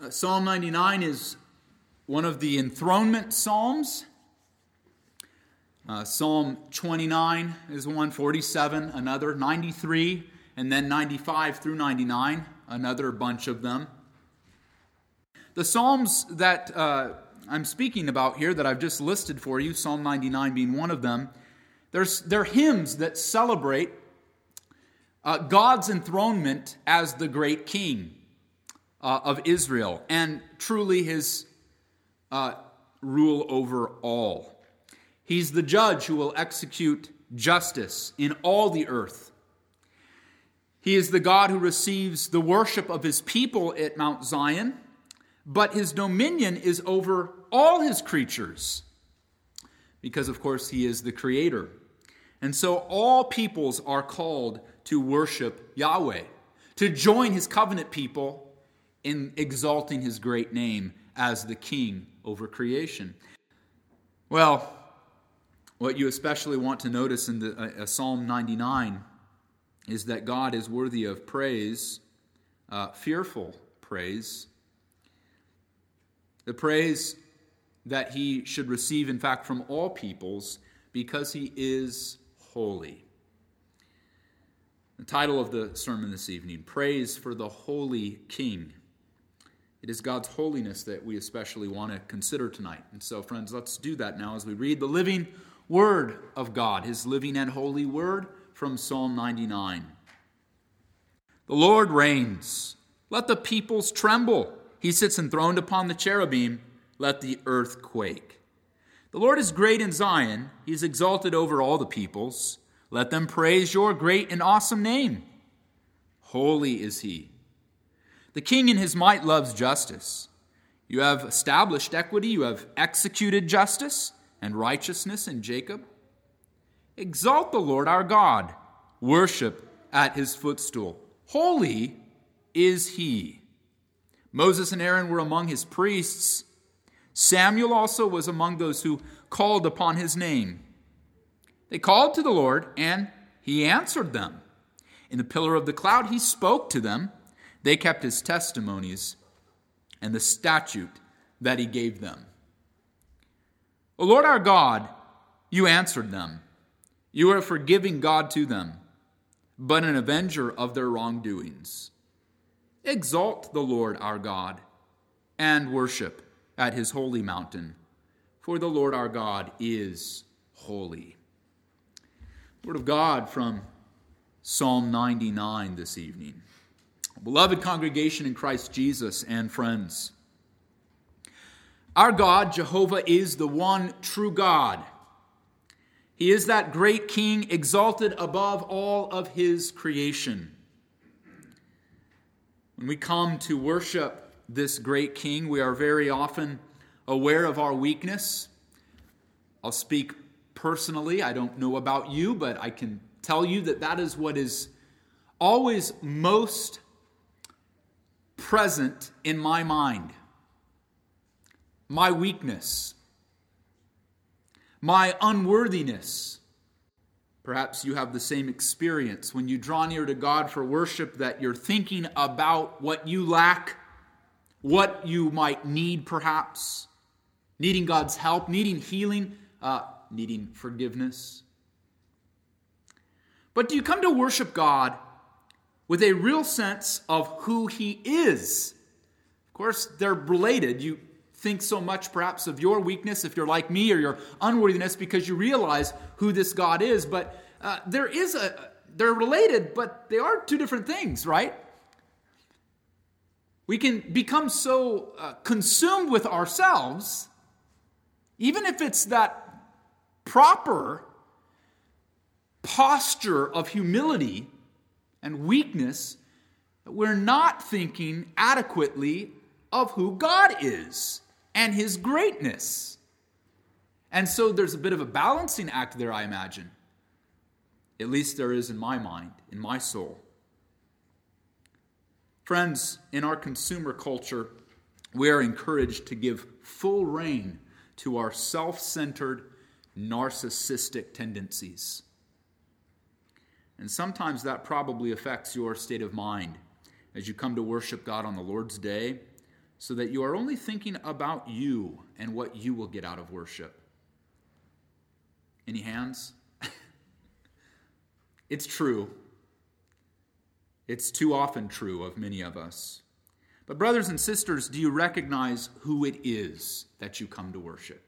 Psalm 99 is one of the enthronement psalms. Psalm 29 is one, 47 another, 93, and then 95 through 99, another bunch of them. The psalms that I'm speaking about here that I've just listed for you, Psalm 99 being one of them, they're hymns that celebrate God's enthronement as the great king of Israel, and truly his rule over all. He's the judge who will execute justice in all the earth. He is the God who receives the worship of his people at Mount Zion, but his dominion is over all his creatures, because, of course, he is the creator. And so all peoples are called to worship Yahweh, to join his covenant people in exalting his great name as the king over creation. Well, what you especially want to notice in Psalm 99 is that God is worthy of praise, fearful praise. The praise that he should receive, in fact, from all peoples, because he is holy. The title of the sermon this evening, Praise for the Holy King. It is God's holiness that we especially want to consider tonight. And so, friends, let's do that now as we read the living Word of God, his living and holy Word from Psalm 99. The Lord reigns. Let the peoples tremble. He sits enthroned upon the cherubim. Let the earth quake. The Lord is great in Zion. He is exalted over all the peoples. Let them praise your great and awesome name. Holy is he. The king in his might loves justice. You have established equity. You have executed justice and righteousness in Jacob. Exalt the Lord our God. Worship at his footstool. Holy is he. Moses and Aaron were among his priests. Samuel also was among those who called upon his name. They called to the Lord, and he answered them. In the pillar of the cloud he spoke to them. They kept his testimonies and the statute that he gave them. O Lord our God, you answered them. You are a forgiving God to them, but an avenger of their wrongdoings. Exalt the Lord our God and worship at his holy mountain, for the Lord our God is holy. Word of God from Psalm 99 this evening. Beloved congregation in Christ Jesus and friends, our God, Jehovah, is the one true God. He is that great King exalted above all of his creation. When we come to worship this great King, we are very often aware of our weakness. I'll speak personally. I don't know about you, but I can tell you that that is what is always most present in my mind. My weakness, my unworthiness. Perhaps you have the same experience when you draw near to God for worship, that you're thinking about what you lack, what you might need perhaps, needing God's help, needing healing, needing forgiveness. But do you come to worship God with a real sense of who he is? Of course, they're related. You think so much perhaps of your weakness, if you're like me, or your unworthiness, because you realize who this God is. But they're related, but they are two different things, right? We can become so consumed with ourselves, even if it's that proper posture of humility and weakness, that we're not thinking adequately of who God is and his greatness. And so there's a bit of a balancing act there, I imagine. At least there is in my mind, in my soul. Friends, in our consumer culture, we are encouraged to give full rein to our self-centered, narcissistic tendencies. And sometimes that probably affects your state of mind as you come to worship God on the Lord's Day. so that you are only thinking about you and what you will get out of worship. Any hands? It's true. It's too often true of many of us. But brothers and sisters, do you recognize who it is that you come to worship?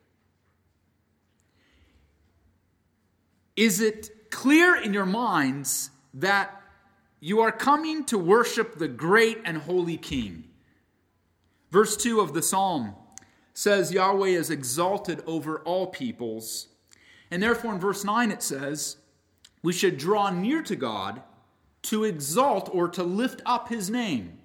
Is it clear in your minds that you are coming to worship the great and holy King? Verse 2 of the psalm says Yahweh is exalted over all peoples. And therefore in verse 9 it says, we should draw near to God to exalt or to lift up his name.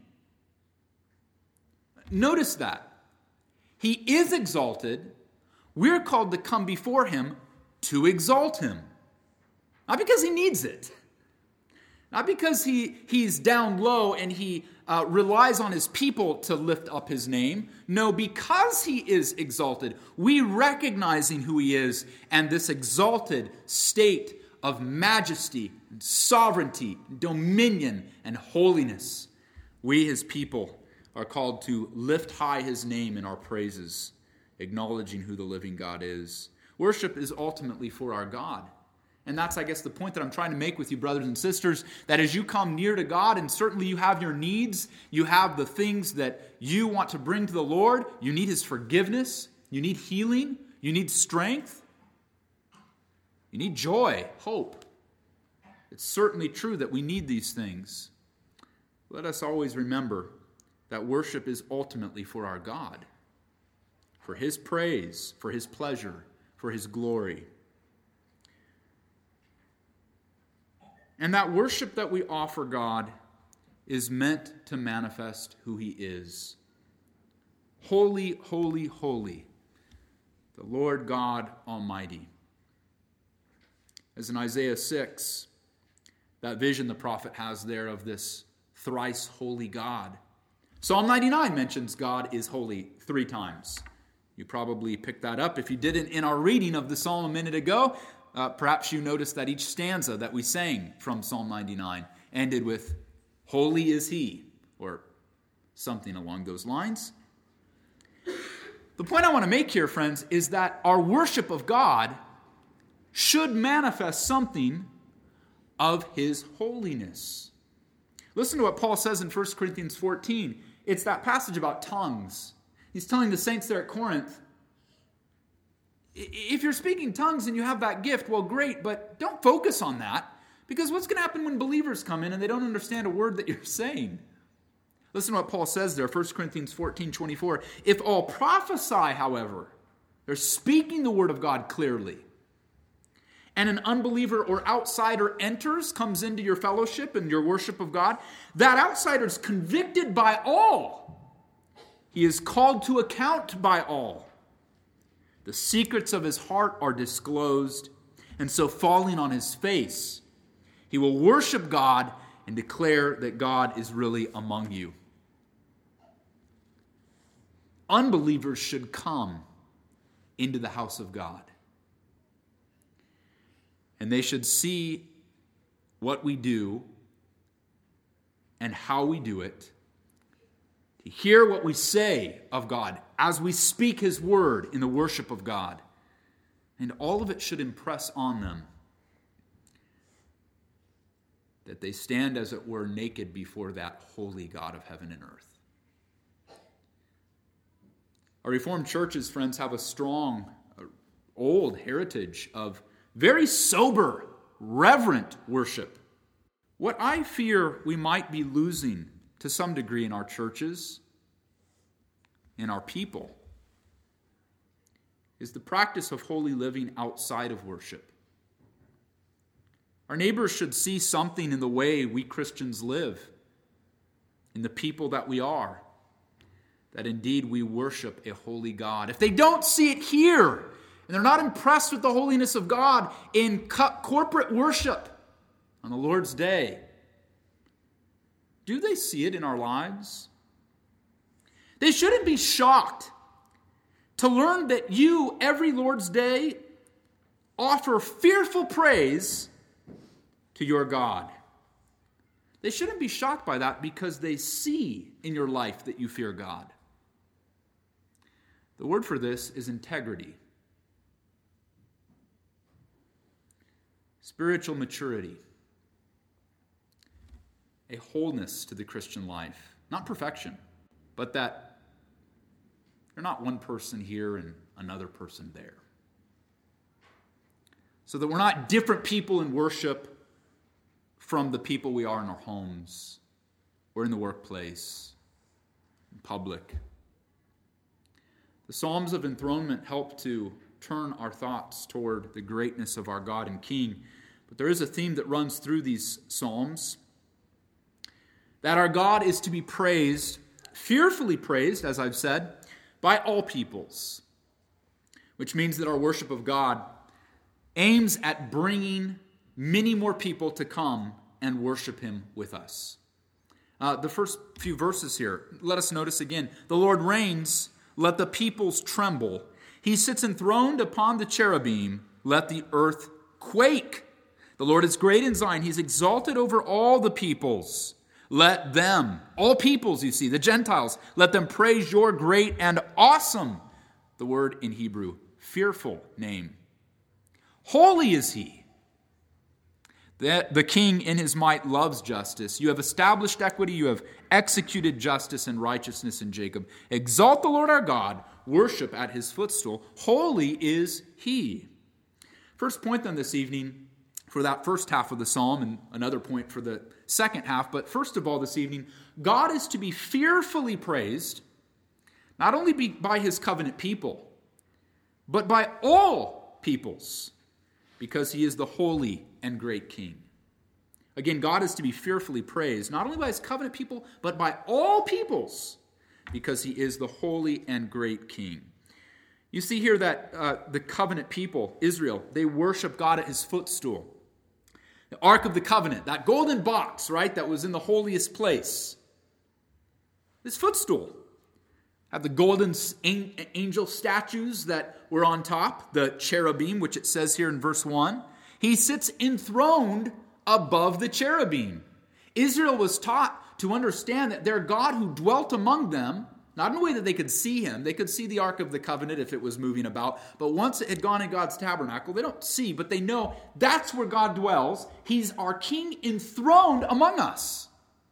Notice that. He is exalted. We're called to come before him to exalt him. Not because he needs it. Not because he's down low and he relies on his people to lift up his name. No, because he is exalted, we recognizing who he is and this exalted state of majesty, sovereignty, dominion, and holiness. We, his people, are called to lift high his name in our praises, acknowledging who the living God is. Worship is ultimately for our God. And that's, I guess, the point that I'm trying to make with you, brothers and sisters, that as you come near to God, and certainly you have your needs, you have the things that you want to bring to the Lord, you need his forgiveness, you need healing, you need strength, you need joy, hope. It's certainly true that we need these things. Let us always remember that worship is ultimately for our God, for his praise, for his pleasure, for his glory. And that worship that we offer God is meant to manifest who he is. Holy, holy, holy, the Lord God Almighty. As in Isaiah 6, that vision the prophet has there of this thrice holy God. Psalm 99 mentions God is holy 3 times. You probably picked that up. If you didn't in our reading of the psalm a minute ago, perhaps you noticed that each stanza that we sang from Psalm 99 ended with, holy is he, or something along those lines. The point I want to make here, friends, is that our worship of God should manifest something of his holiness. Listen to what Paul says in 1 Corinthians 14. It's that passage about tongues. He's telling the saints there at Corinth, if you're speaking tongues and you have that gift, well, great, but don't focus on that, because what's going to happen when believers come in and they don't understand a word that you're saying? Listen to what Paul says there, 1 Corinthians 14:24. If all prophesy, however, they're speaking the word of God clearly, and an unbeliever or outsider enters, comes into your fellowship and your worship of God, that outsider is convicted by all. He is called to account by all. The secrets of his heart are disclosed, and so falling on his face, he will worship God and declare that God is really among you. Unbelievers should come into the house of God, and they should see what we do and how we do it, to hear what we say of God as we speak his word in the worship of God. And all of it should impress on them that they stand, as it were, naked before that holy God of heaven and earth. Our Reformed churches, friends, have a strong, old heritage of very sober, reverent worship. What I fear we might be losing to some degree in our churches, in our people, is the practice of holy living outside of worship. Our neighbors should see something in the way we Christians live, in the people that we are, that indeed we worship a holy God. If they don't see it here, and they're not impressed with the holiness of God in corporate worship on the Lord's Day, do they see it in our lives? They shouldn't be shocked to learn that you, every Lord's Day, offer fearful praise to your God. They shouldn't be shocked by that because they see in your life that you fear God. The word for this is integrity. Spiritual maturity. A wholeness to the Christian life. Not perfection, but that you're not one person here and another person there. So that we're not different people in worship from the people we are in our homes, or in the workplace, in public. The Psalms of Enthronement help to turn our thoughts toward the greatness of our God and King. But there is a theme that runs through these Psalms, that our God is to be praised, fearfully praised, as I've said, by all peoples, which means that our worship of God aims at bringing many more people to come and worship him with us. The first few verses here, let us notice again. The Lord reigns, let the peoples tremble. He sits enthroned upon the cherubim, let the earth quake. The Lord is great in Zion, he's exalted over all the peoples. Let them, all peoples you see, the Gentiles, let them praise your great and awesome, the word in Hebrew, fearful name. Holy is he. The king in his might loves justice. You have established equity. You have executed justice and righteousness in Jacob. Exalt the Lord our God. Worship at his footstool. Holy is he. First point then this evening for that first half of the psalm, and another point for the second half. But first of all this evening, God is to be fearfully praised, not only by his covenant people, but by all peoples, because he is the holy and great king. Again, God is to be fearfully praised, not only by his covenant people, but by all peoples, because he is the holy and great king. You see here that the covenant people, Israel, they worship God at his footstool. The Ark of the Covenant, that golden box, right, that was in the holiest place. His footstool. Have the golden angel statues that were on top, the cherubim, which it says here in verse 1. He sits enthroned above the cherubim. Israel was taught to understand that their God who dwelt among them, not in a way that they could see him, they could see the Ark of the Covenant if it was moving about, but once it had gone in God's tabernacle, they don't see, but they know that's where God dwells. He's our king enthroned among us.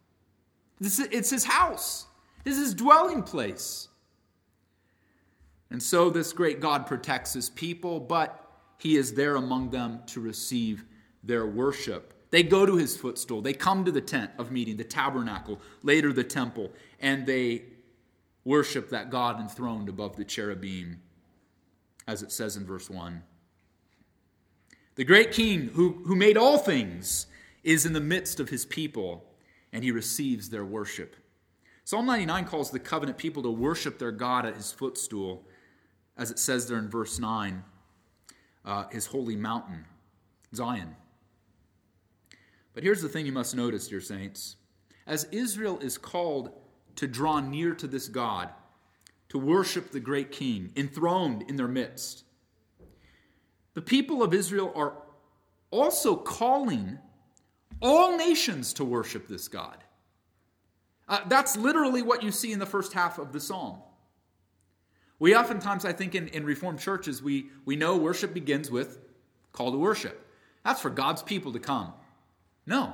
It's his house. This is his dwelling place. And so this great God protects his people, but he is there among them to receive their worship. They go to his footstool. They come to the tent of meeting, the tabernacle, later the temple, and they worship that God enthroned above the cherubim, as it says in verse 1. The great king who made all things is in the midst of his people, and he receives their worship. Psalm 99 calls the covenant people to worship their God at his footstool, as it says there in verse 9, his holy mountain, Zion. But here's the thing you must notice, dear saints. As Israel is called to draw near to this God, to worship the great king, enthroned in their midst, the people of Israel are also calling all nations to worship this God. That's literally what you see in the first half of the psalm. We oftentimes, I think, in Reformed churches, we know worship begins with call to worship. That's for God's people to come. No.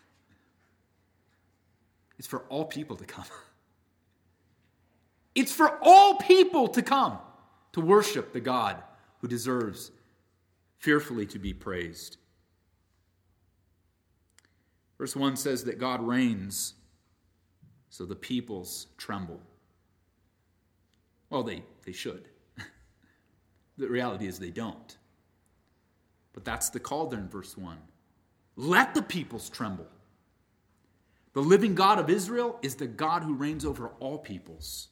It's for all people to come. It's for all people to come to worship the God who deserves fearfully to be praised. Verse 1 says that God reigns, so the peoples tremble. Well, they should. The reality is they don't. But that's the call there in verse 1. Let the peoples tremble. The living God of Israel is the God who reigns over all peoples.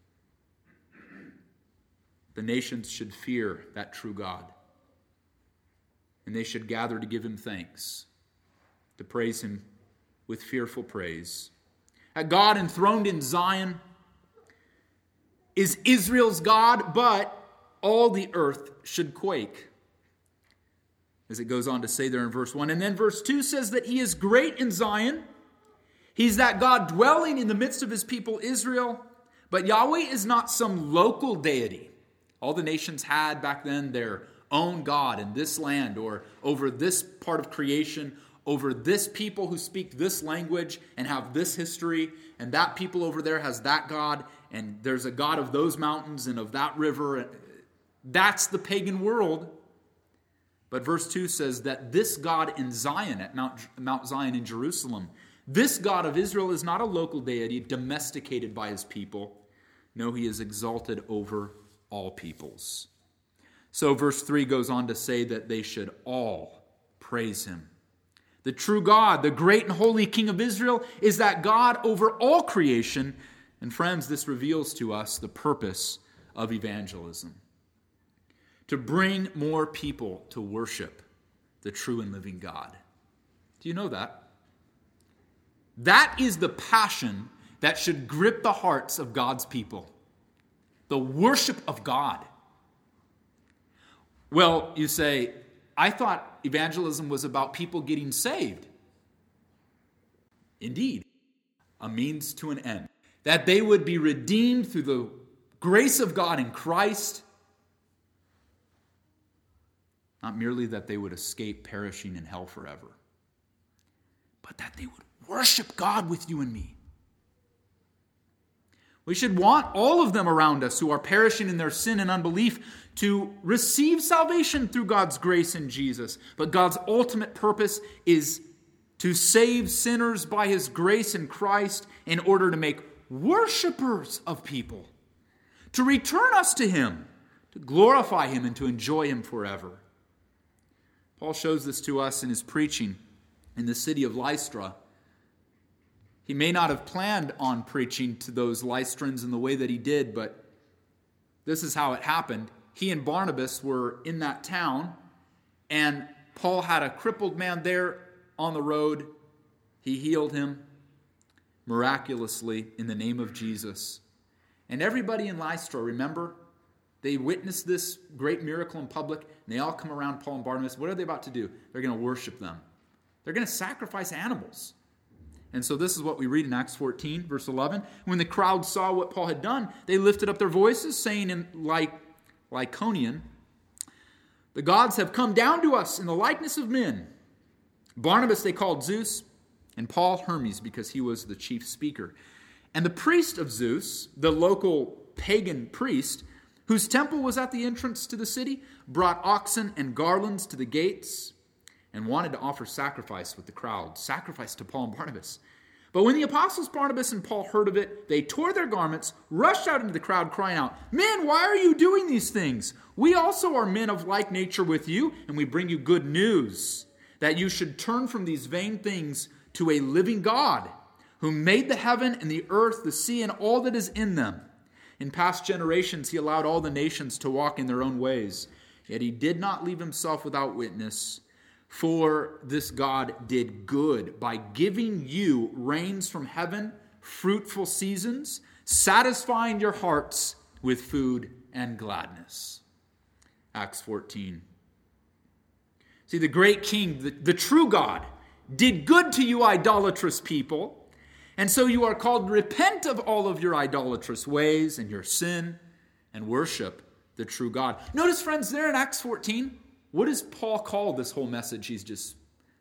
The nations should fear that true God. And they should gather to give him thanks, to praise him with fearful praise. A God enthroned in Zion is Israel's God, but all the earth should quake. As it goes on to say there in verse 1. And then verse 2 says that he is great in Zion. He's that God dwelling in the midst of his people Israel, But Yahweh is not some local deity. All the nations had back then their own God in this land or over this part of creation, over this people who speak this language and have this history, and that people over there has that God, and there's a God of those mountains and of that river. That's the pagan world. But verse 2 says that this God in Zion, at Mount Zion in Jerusalem, this God of Israel is not a local deity domesticated by his people. No, he is exalted over all peoples. So verse 3 goes on to say that they should all praise him. The true God, the great and holy King of Israel, is that God over all creation. And friends, this reveals to us the purpose of evangelism. To bring more people to worship the true and living God. Do you know that? That is the passion that should grip the hearts of God's people. The worship of God. Well, you say, I thought evangelism was about people getting saved. Indeed, a means to an end. That they would be redeemed through the grace of God in Christ. Not merely that they would escape perishing in hell forever, but that they would worship God with you and me. We should want all of them around us who are perishing in their sin and unbelief to receive salvation through God's grace in Jesus. But God's ultimate purpose is to save sinners by his grace in Christ in order to make worshipers of people, to return us to him, to glorify him and to enjoy him forever. Paul shows this to us in his preaching in the city of Lystra. He may not have planned on preaching to those Lystrans in the way that he did, but this is how it happened. He and Barnabas were in that town, and Paul had a crippled man there on the road. He healed him miraculously in the name of Jesus. And everybody in Lystra, remember, they witnessed this great miracle in public, and they all come around Paul and Barnabas. What are they about to do? They're going to worship them. They're going to sacrifice animals. And so this is what we read in Acts 14, verse 11. When the crowd saw what Paul had done, they lifted up their voices, saying in Lycaonian, "The gods have come down to us in the likeness of men." Barnabas they called Zeus, and Paul Hermes, because he was the chief speaker. And the priest of Zeus, the local pagan priest, whose temple was at the entrance to the city, brought oxen and garlands to the gates and wanted to offer sacrifice with the crowd, sacrifice to Paul and Barnabas. But when the apostles Barnabas and Paul heard of it, they tore their garments, rushed out into the crowd, crying out, "Men, why are you doing these things? We also are men of like nature with you, and we bring you good news, that you should turn from these vain things to a living God, who made the heaven and the earth, the sea, and all that is in them. In past generations he allowed all the nations to walk in their own ways, yet he did not leave himself without witness. For this God did good by giving you rains from heaven, fruitful seasons, satisfying your hearts with food and gladness." Acts 14. See, the great King, the true God, did good to you idolatrous people, and so you are called to repent of all of your idolatrous ways and your sin and worship the true God. Notice, friends, there in Acts 14, what does Paul call this whole message he's just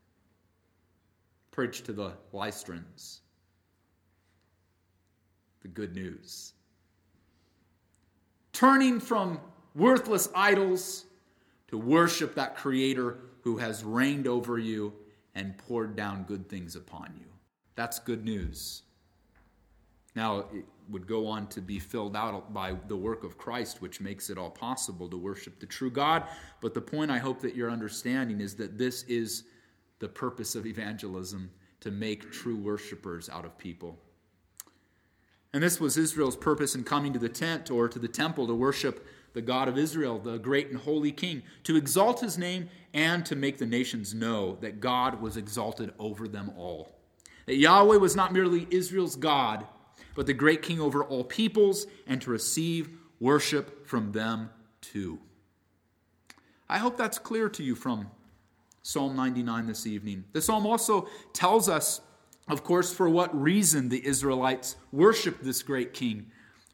preached to the Lystrans? The good news. Turning from worthless idols to worship that Creator who has reigned over you and poured down good things upon you. That's good news. Now, it would go on to be filled out by the work of Christ, which makes it all possible to worship the true God. But the point I hope that you're understanding is that this is the purpose of evangelism, to make true worshipers out of people. And this was Israel's purpose in coming to the tent or to the temple to worship the God of Israel, the great and holy King, to exalt his name and to make the nations know that God was exalted over them all. That Yahweh was not merely Israel's God, but the great King over all peoples, and to receive worship from them too. I hope that's clear to you from Psalm 99 this evening. The psalm also tells us, of course, for what reason the Israelites worshiped this great King.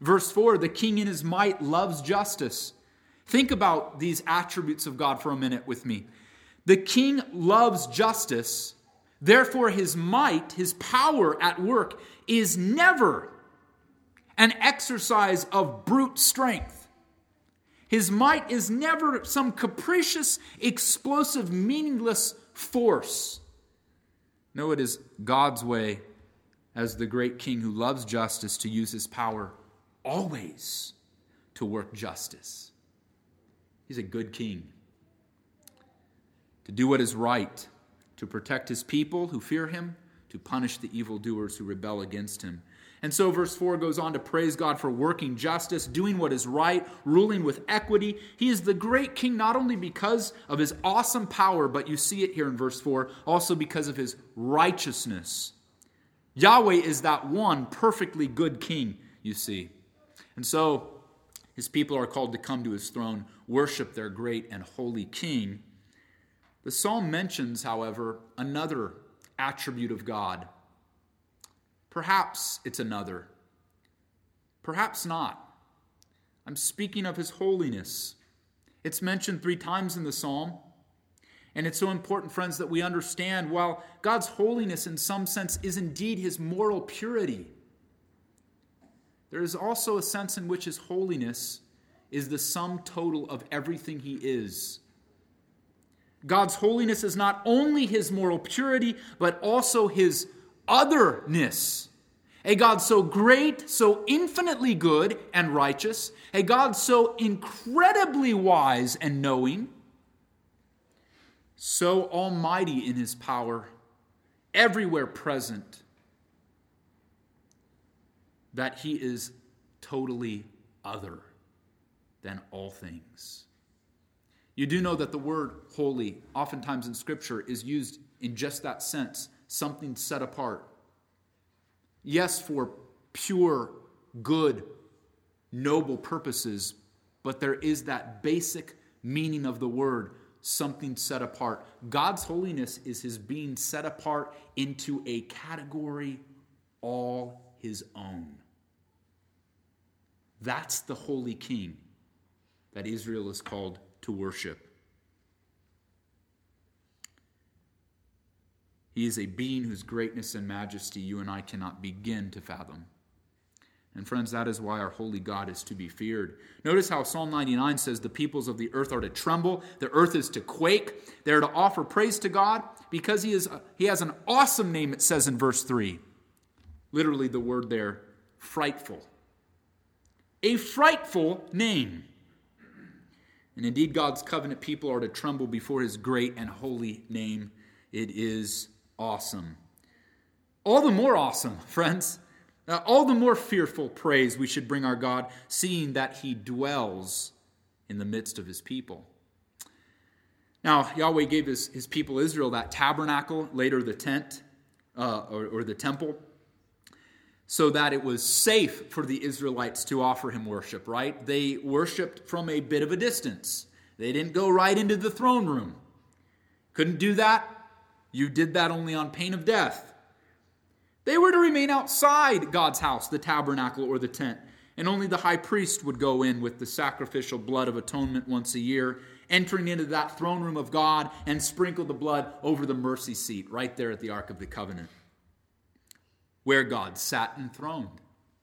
Verse 4, the king in his might loves justice. Think about these attributes of God for a minute with me. The king loves justice. Therefore, his might, his power at work, is never an exercise of brute strength. His might is never some capricious, explosive, meaningless force. No, it is God's way as the great king who loves justice to use his power always to work justice. He's a good king. To do what is right, to protect his people who fear him, to punish the evildoers who rebel against him. And so verse 4 goes on to praise God for working justice, doing what is right, ruling with equity. He is the great king not only because of his awesome power, but you see it here in verse 4, also because of his righteousness. Yahweh is that one perfectly good king, you see. And so his people are called to come to his throne, worship their great and holy king. The psalm mentions, however, another attribute of God. Perhaps it's another. Perhaps not. I'm speaking of his holiness. It's mentioned 3 times in the psalm. And it's so important, friends, that we understand while God's holiness in some sense is indeed his moral purity, there is also a sense in which his holiness is the sum total of everything he is. God's holiness is not only his moral purity, but also his otherness. A God so great, so infinitely good and righteous, a God so incredibly wise and knowing, so almighty in his power, everywhere present, that he is totally other than all things. You do know that the word holy, oftentimes in Scripture, is used in just that sense, something set apart. Yes, for pure, good, noble purposes, but there is that basic meaning of the word, something set apart. God's holiness is his being set apart into a category all his own. That's the holy king that Israel is called to worship. He is a being whose greatness and majesty you and I cannot begin to fathom. And friends, that is why our holy God is to be feared. Notice how Psalm 99 says the peoples of the earth are to tremble, the earth is to quake, they're to offer praise to God because he has an awesome name, it says in verse 3. Literally the word there, frightful. A frightful name. And indeed, God's covenant people are to tremble before his great and holy name. It is awesome. All the more awesome, friends. All the more fearful praise we should bring our God, seeing that he dwells in the midst of his people. Now, Yahweh gave his people Israel that tabernacle, later the tent, or the temple, so that it was safe for the Israelites to offer him worship, right? They worshiped from a bit of a distance. They didn't go right into the throne room. Couldn't do that. You did that only on pain of death. They were to remain outside God's house, the tabernacle or the tent, and only the high priest would go in with the sacrificial blood of atonement once a year, entering into that throne room of God and sprinkle the blood over the mercy seat right there at the Ark of the Covenant, where God sat enthroned.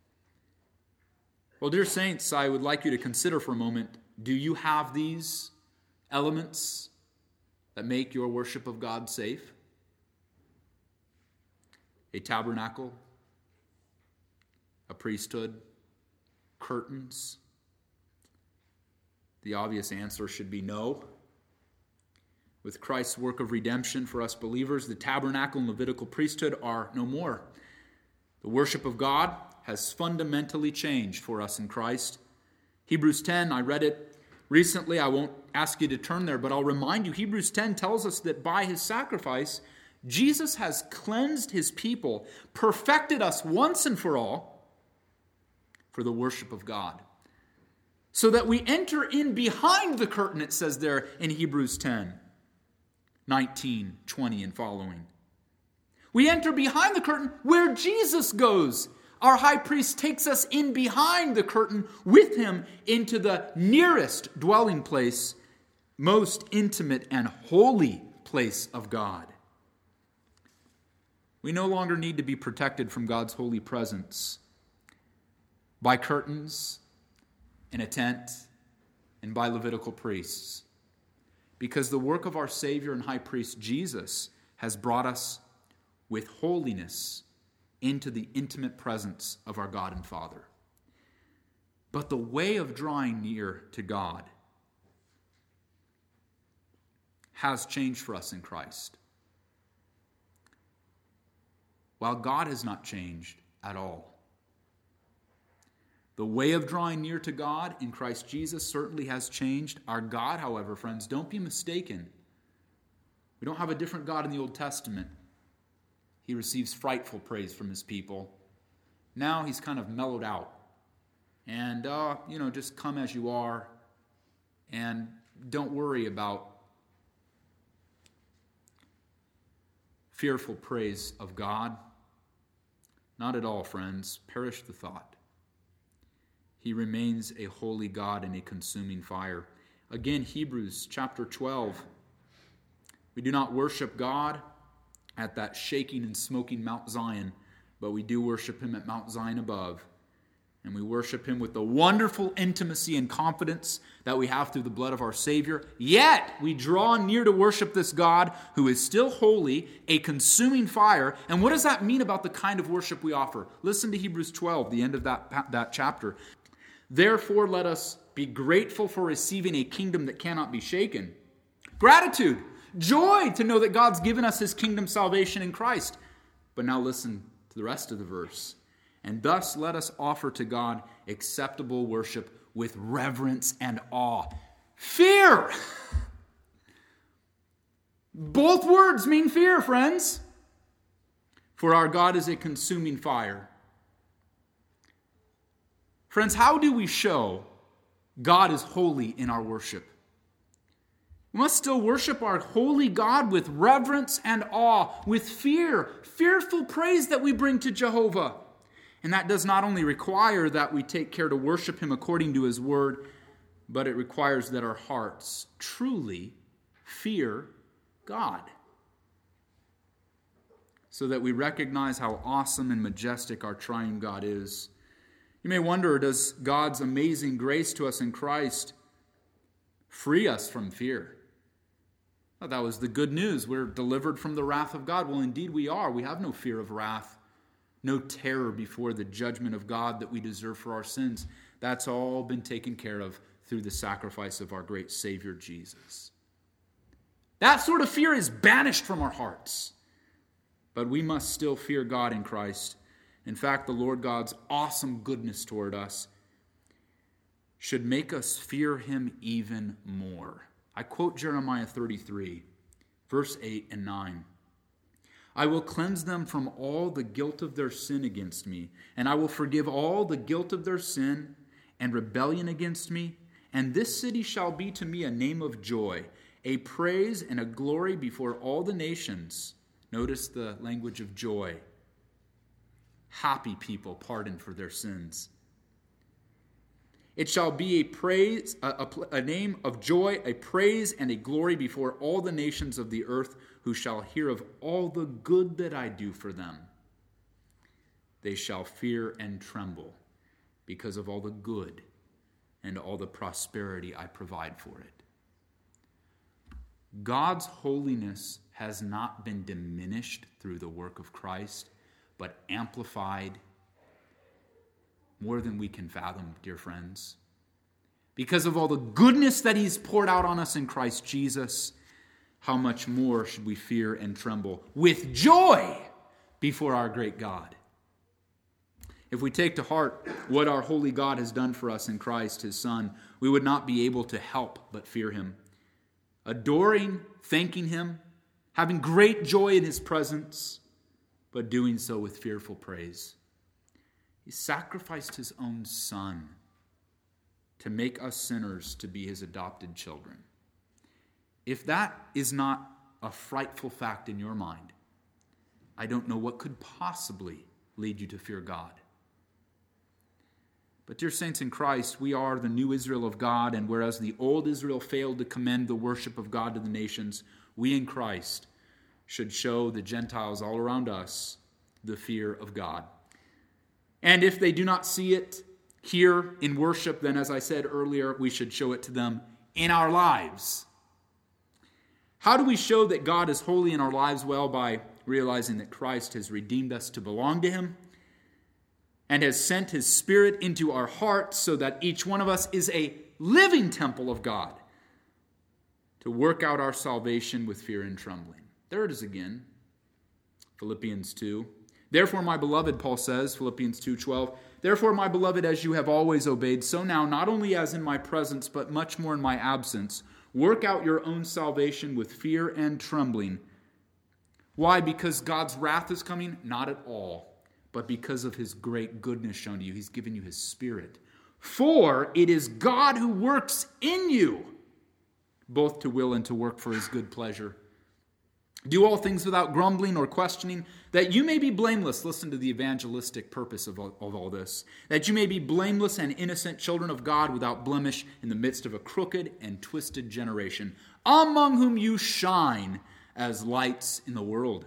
Well, dear saints, I would like you to consider for a moment, do you have these elements that make your worship of God safe? A tabernacle, a priesthood, curtains. The obvious answer should be no. With Christ's work of redemption for us believers, the tabernacle and Levitical priesthood are no more. The worship of God has fundamentally changed for us in Christ. Hebrews 10, I read it recently. I won't ask you to turn there, but I'll remind you, Hebrews 10 tells us that by his sacrifice, Jesus has cleansed his people, perfected us once and for all for the worship of God. So that we enter in behind the curtain, it says there in Hebrews 10, 19, 20 and following. We enter behind the curtain where Jesus goes, our high priest takes us in behind the curtain with him into the nearest dwelling place, most intimate and holy place of God. We no longer need to be protected from God's holy presence by curtains in a tent and by Levitical priests, because the work of our Savior and high priest Jesus has brought us with holiness into the intimate presence of our God and Father. But the way of drawing near to God has changed for us in Christ, while God has not changed at all. The way of drawing near to God in Christ Jesus certainly has changed. Our God, however, friends, don't be mistaken. We don't have a different God in the Old Testament. He receives frightful praise from his people. Now he's kind of mellowed out. And, just come as you are. And don't worry about fearful praise of God. Not at all, friends. Perish the thought. He remains a holy God and a consuming fire. Again, Hebrews chapter 12. We do not worship God at that shaking and smoking Mount Zion, but we do worship him at Mount Zion above. And we worship him with the wonderful intimacy and confidence that we have through the blood of our Savior. Yet we draw near to worship this God who is still holy, a consuming fire. And what does that mean about the kind of worship we offer? Listen to Hebrews 12, the end of that chapter. Therefore, let us be grateful for receiving a kingdom that cannot be shaken. Gratitude, joy to know that God's given us his kingdom salvation in Christ. But now listen to the rest of the verse. And thus let us offer to God acceptable worship with reverence and awe. Fear! Both words mean fear, friends. For our God is a consuming fire. Friends, how do we show God is holy in our worship? We must still worship our holy God with reverence and awe, with fear, fearful praise that we bring to Jehovah. And that does not only require that we take care to worship him according to his word, but it requires that our hearts truly fear God, so that we recognize how awesome and majestic our triune God is. You may wonder, does God's amazing grace to us in Christ free us from fear? Well, that was the good news. We're delivered from the wrath of God. Well, indeed we are. We have no fear of wrath, no terror before the judgment of God that we deserve for our sins. That's all been taken care of through the sacrifice of our great Savior, Jesus. That sort of fear is banished from our hearts. But we must still fear God in Christ. In fact, the Lord God's awesome goodness toward us should make us fear him even more. I quote Jeremiah 33, verse 8 and 9. I will cleanse them from all the guilt of their sin against me, and I will forgive all the guilt of their sin and rebellion against me, and this city shall be to me a name of joy, a praise and a glory before all the nations. Notice the language of joy. Happy people pardoned for their sins. It shall be a praise, a name of joy, a praise and a glory before all the nations of the earth, who shall hear of all the good that I do for them. They shall fear and tremble because of all the good and all the prosperity I provide for it. God's holiness has not been diminished through the work of Christ, but amplified more than we can fathom, dear friends. Because of all the goodness that he's poured out on us in Christ Jesus, how much more should we fear and tremble with joy before our great God? If we take to heart what our holy God has done for us in Christ, his Son, we would not be able to help but fear him. Adoring, thanking him, having great joy in his presence, but doing so with fearful praise. He sacrificed his own Son to make us sinners to be his adopted children. If that is not a frightful fact in your mind, I don't know what could possibly lead you to fear God. But dear saints in Christ, we are the new Israel of God, and whereas the old Israel failed to commend the worship of God to the nations, we in Christ should show the Gentiles all around us the fear of God. And if they do not see it here in worship, then as I said earlier, we should show it to them in our lives. How do we show that God is holy in our lives? Well, by realizing that Christ has redeemed us to belong to him and has sent his Spirit into our hearts so that each one of us is a living temple of God to work out our salvation with fear and trembling. There it is again. Philippians 2. Therefore, my beloved, Paul says, Philippians 2:12, therefore, my beloved, as you have always obeyed, so now, not only as in my presence, but much more in my absence, work out your own salvation with fear and trembling. Why? Because God's wrath is coming? Not at all, but because of his great goodness shown to you. He's given you his Spirit. For it is God who works in you, both to will and to work for his good pleasure. Do all things without grumbling or questioning, that you may be blameless. Listen to the evangelistic purpose of all this. That you may be blameless and innocent children of God without blemish in the midst of a crooked and twisted generation, among whom you shine as lights in the world.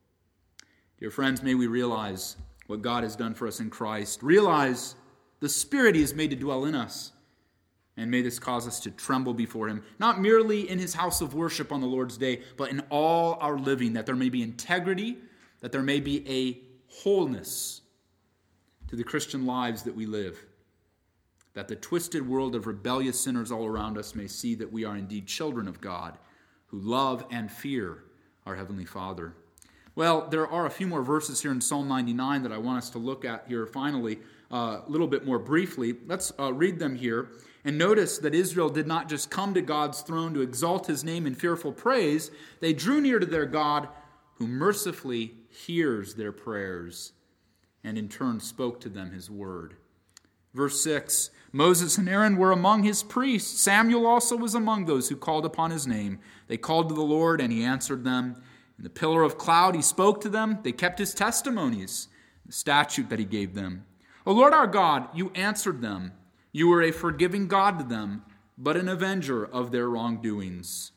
Dear friends, may we realize what God has done for us in Christ. Realize the Spirit he has made to dwell in us. And may this cause us to tremble before him, not merely in his house of worship on the Lord's day, but in all our living, that there may be integrity, that there may be a wholeness to the Christian lives that we live, that the twisted world of rebellious sinners all around us may see that we are indeed children of God, who love and fear our Heavenly Father. Well, there are a few more verses here in Psalm 99 that I want us to look at here finally, a little bit more briefly. Let's read them here. And notice that Israel did not just come to God's throne to exalt his name in fearful praise. They drew near to their God, who mercifully hears their prayers, and in turn spoke to them his word. Verse 6, Moses and Aaron were among his priests. Samuel also was among those who called upon his name. They called to the Lord, and he answered them. In the pillar of cloud he spoke to them. They kept his testimonies, the statute that he gave them. O Lord our God, you answered them. You were a forgiving God to them, but an avenger of their wrongdoings.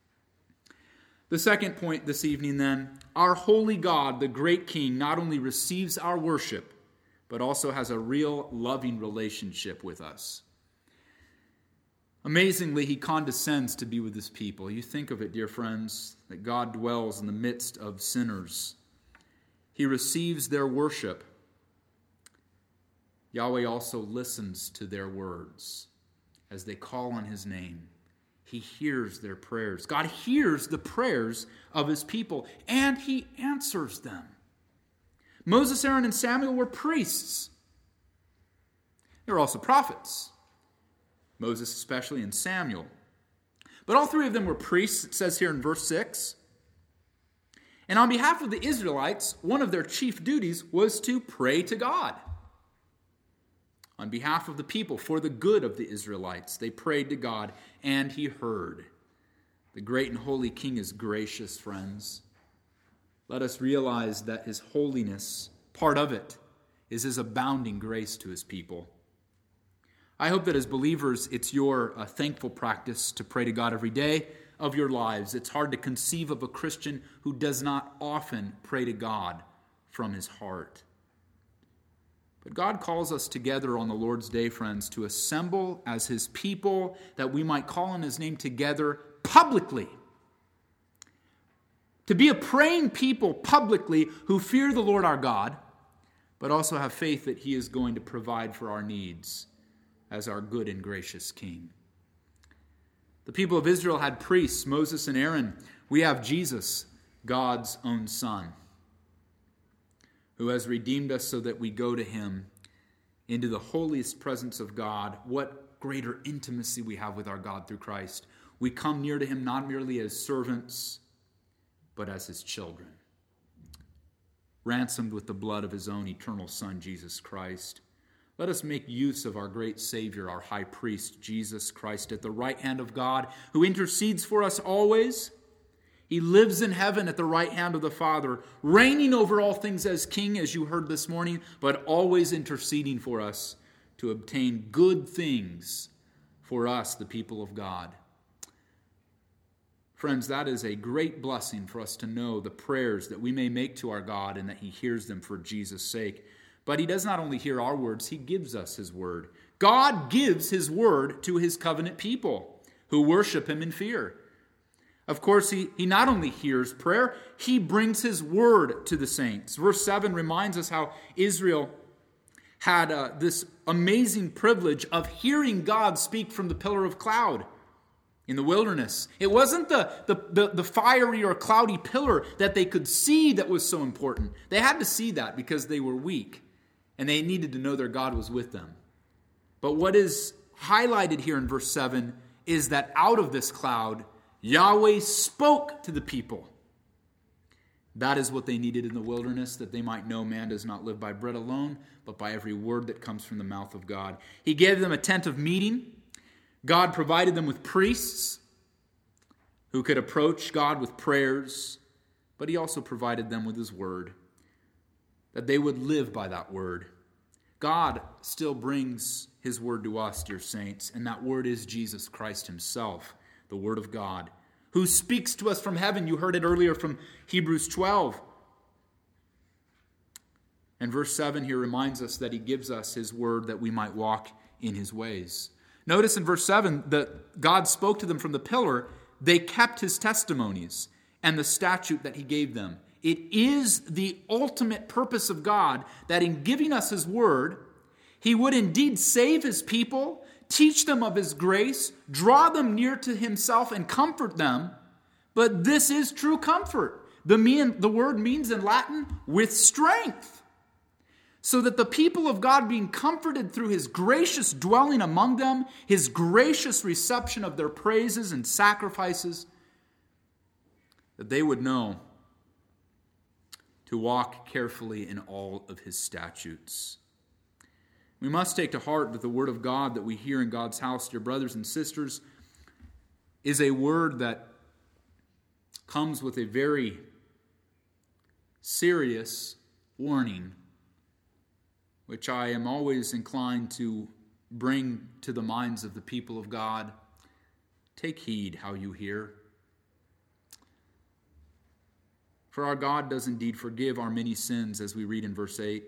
The second point this evening then, our holy God, the great King, not only receives our worship, but also has a real loving relationship with us. Amazingly, he condescends to be with his people. You think of it, dear friends, that God dwells in the midst of sinners. He receives their worship. Yahweh also listens to their words as they call on his name. He hears their prayers. God hears the prayers of his people, and he answers them. Moses, Aaron, and Samuel were priests. They were also prophets. Moses especially, and Samuel. But all three of them were priests, it says here in verse 6. And on behalf of the Israelites, one of their chief duties was to pray to God. On behalf of the people, for the good of the Israelites, they prayed to God, and he heard. The great and holy King is gracious, friends. Let us realize that his holiness, part of it, is his abounding grace to his people. I hope that as believers, it's your thankful practice to pray to God every day of your lives. It's hard to conceive of a Christian who does not often pray to God from his heart. But God calls us together on the Lord's Day, friends, to assemble as his people that we might call on his name together publicly. To be a praying people publicly who fear the Lord our God, but also have faith that he is going to provide for our needs as our good and gracious King. The people of Israel had priests, Moses and Aaron. We have Jesus, God's own Son, who has redeemed us so that we go to him into the holiest presence of God. What greater intimacy we have with our God through Christ. We come near to him not merely as servants, but as his children, ransomed with the blood of his own eternal Son, Jesus Christ. Let us make use of our great Savior, our high priest, Jesus Christ, at the right hand of God, who intercedes for us always. He lives in heaven at the right hand of the Father, reigning over all things as King, as you heard this morning, but always interceding for us to obtain good things for us, the people of God. Friends, that is a great blessing for us to know the prayers that we may make to our God and that he hears them for Jesus' sake. But he does not only hear our words, he gives us his word. God gives his word to his covenant people who worship him in fear. Of course, he not only hears prayer, he brings his word to the saints. Verse 7 reminds us how Israel had this amazing privilege of hearing God speak from the pillar of cloud in the wilderness. It wasn't the fiery or cloudy pillar that they could see that was so important. They had to see that because they were weak, and they needed to know their God was with them. But what is highlighted here in verse 7 is that out of this cloud, Yahweh spoke to the people. That is what they needed in the wilderness, that they might know man does not live by bread alone, but by every word that comes from the mouth of God. He gave them a tent of meeting. God provided them with priests who could approach God with prayers, but he also provided them with his word, that they would live by that word. God still brings his word to us, dear saints, and that word is Jesus Christ himself, the word of God, who speaks to us from heaven. You heard it earlier from Hebrews 12. And verse 7 here reminds us that he gives us his word that we might walk in his ways. Notice in verse 7 that God spoke to them from the pillar. They kept his testimonies and the statute that he gave them. It is the ultimate purpose of God that in giving us his word, he would indeed save his people, teach them of his grace, draw them near to himself, and comfort them. But this is true comfort. The word means in Latin, with strength. So that the people of God, being comforted through his gracious dwelling among them, his gracious reception of their praises and sacrifices, that they would know to walk carefully in all of his statutes. We must take to heart that the word of God that we hear in God's house, dear brothers and sisters, is a word that comes with a very serious warning, which I am always inclined to bring to the minds of the people of God. Take heed how you hear. For our God does indeed forgive our many sins, as we read in verse 8.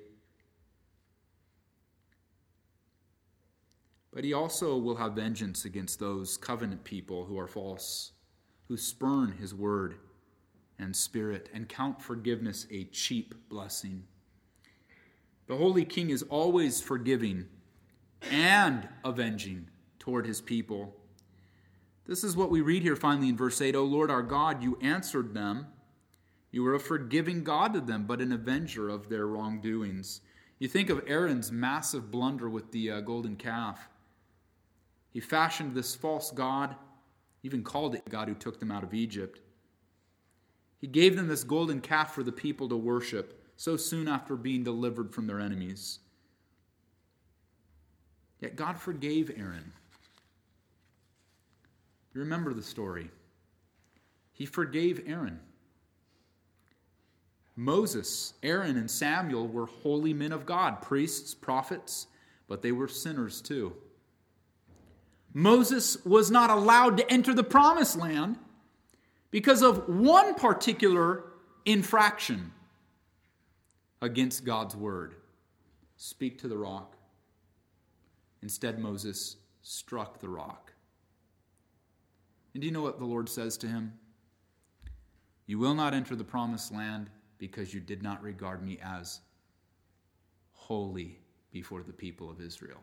But he also will have vengeance against those covenant people who are false, who spurn his word and spirit, and count forgiveness a cheap blessing. The Holy King is always forgiving and avenging toward his people. This is what we read here finally in verse 8. O Lord our God, you answered them. You were a forgiving God to them, but an avenger of their wrongdoings. You think of Aaron's massive blunder with the golden calf. He fashioned this false god, even called it God who took them out of Egypt. He gave them this golden calf for the people to worship so soon after being delivered from their enemies. Yet God forgave Aaron. You remember the story. He forgave Aaron. Moses, Aaron, and Samuel were holy men of God, priests, prophets, but they were sinners too. Moses was not allowed to enter the promised land because of one particular infraction against God's word. Speak to the rock. Instead, Moses struck the rock. And do you know what the Lord says to him? You will not enter the promised land because you did not regard me as holy before the people of Israel.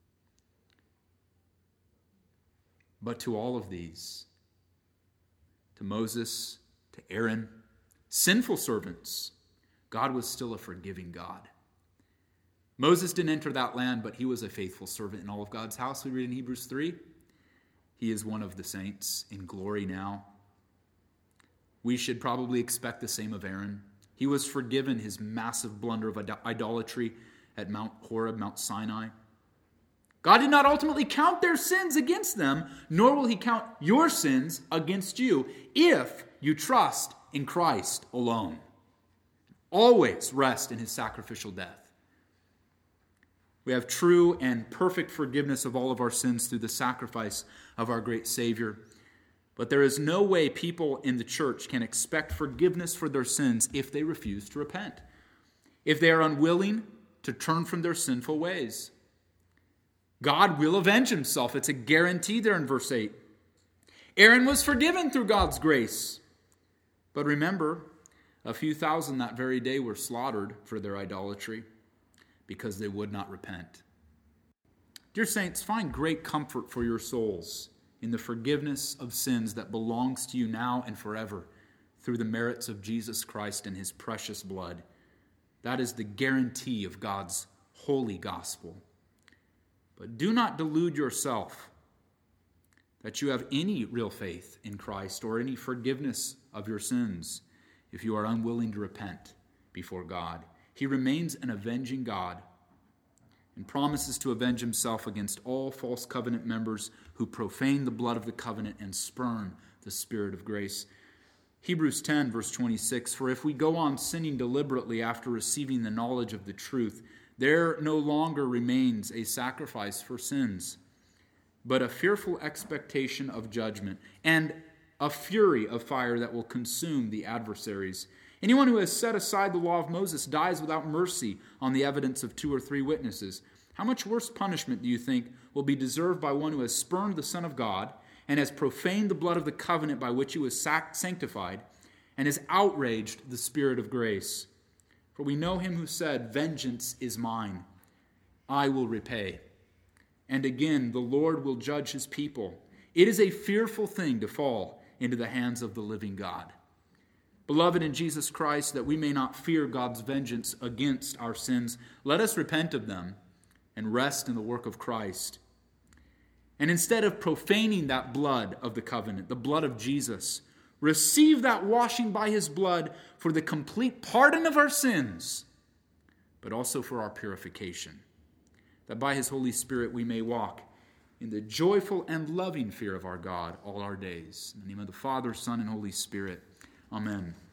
But to all of these, to Moses, to Aaron, sinful servants, God was still a forgiving God. Moses didn't enter that land, but he was a faithful servant in all of God's house. We read in Hebrews 3. He is one of the saints in glory now. We should probably expect the same of Aaron. He was forgiven his massive blunder of idolatry at Mount Horeb, Mount Sinai. God did not ultimately count their sins against them, nor will he count your sins against you if you trust in Christ alone. Always rest in his sacrificial death. We have true and perfect forgiveness of all of our sins through the sacrifice of our great Savior. But there is no way people in the church can expect forgiveness for their sins if they refuse to repent, if they are unwilling to turn from their sinful ways. God will avenge himself. It's a guarantee there in verse 8. Aaron was forgiven through God's grace. But remember, a few thousand that very day were slaughtered for their idolatry because they would not repent. Dear saints, find great comfort for your souls in the forgiveness of sins that belongs to you now and forever through the merits of Jesus Christ and his precious blood. That is the guarantee of God's holy gospel. But do not delude yourself that you have any real faith in Christ or any forgiveness of your sins if you are unwilling to repent before God. He remains an avenging God and promises to avenge himself against all false covenant members who profane the blood of the covenant and spurn the Spirit of grace. Hebrews 10, verse 26, for if we go on sinning deliberately after receiving the knowledge of the truth, there no longer remains a sacrifice for sins, but a fearful expectation of judgment and a fury of fire that will consume the adversaries. Anyone who has set aside the law of Moses dies without mercy on the evidence of 2 or 3 witnesses. How much worse punishment do you think will be deserved by one who has spurned the Son of God and has profaned the blood of the covenant by which he was sanctified and has outraged the Spirit of grace? For we know him who said, vengeance is mine, I will repay. And again, the Lord will judge his people. It is a fearful thing to fall into the hands of the living God. Beloved in Jesus Christ, that we may not fear God's vengeance against our sins, let us repent of them and rest in the work of Christ. And instead of profaning that blood of the covenant, the blood of Jesus, receive that washing by his blood for the complete pardon of our sins, but also for our purification, that by his Holy Spirit we may walk in the joyful and loving fear of our God all our days. In the name of the Father, Son, and Holy Spirit. Amen.